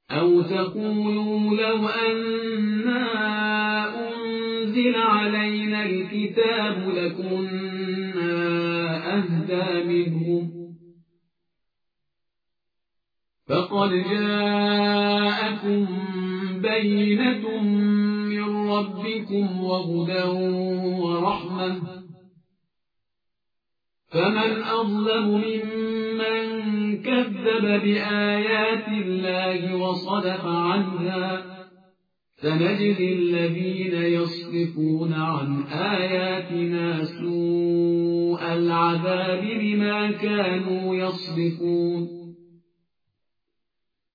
أو تقولوا لو أنا أنزل علينا الكتاب لكنا أهدى منهم فقد جاءكم بينة من ربكم وهدى ورحمة فمن أظلم ممن كذب بآيات الله وصدف عنها سنجزي الذين يصدفون عن آياتنا سوء العذاب بما كانوا يصدفون